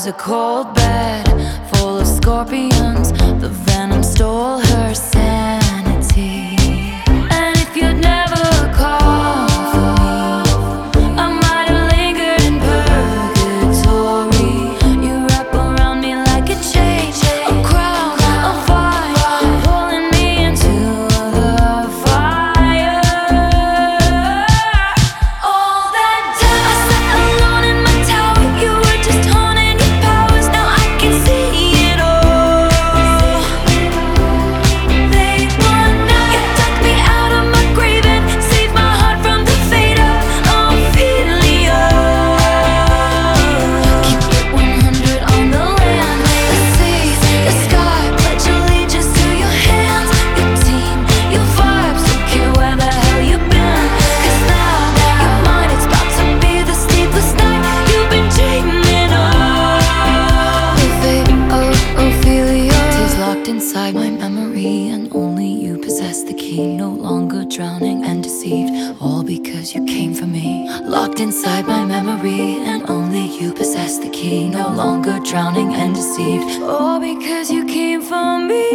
was a cold bed full of scorpions. The venom stole her sanity. And if you'd never called for me, I might have lingered in purgatory. You wrap around me like a chain, a crown, a fire, pulling me into the fire. All that time I sat alone in my tower, you were just honing your powers. Now I can see it all. They want now. You dug me out of my grave and saved my heart from the fate of Ophelia. Keep it 100 on the land, the sea, the sky. Pledge allegiance to your hands, your team, your vibes. Don't care where the hell you've been, 'cause now you're mine. It's about to be the sleepless night you've been dreaming of. The fate of Ophelia is locked inside my memory, and only you possess the key. No longer drowning and deceived, all because you came for me. Locked inside my memory, and only you possess the key. No longer drowning and deceived, all because you came for me.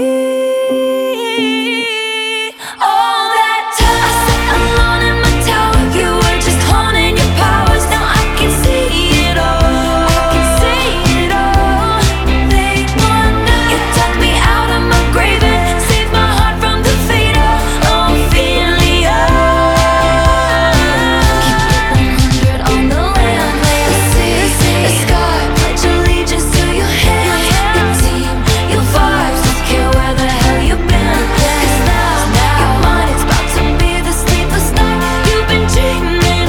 All that time I sat alone in my tower, you were just honing your powers. Now I can see it all. I can see it all. They want now. You dug me out of my grave and saved my heart from the fate of Ophelia. Keep it 100 on the land, the sea, the sky. Pledge allegiance to your hands, your team, your vibes. Don't care where the hell you've been, 'cause now you're mine. It's about to be the sleepless night you've been dreaming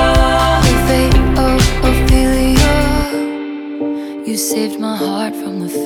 of. The fate of Ophelia, you saved my heart from the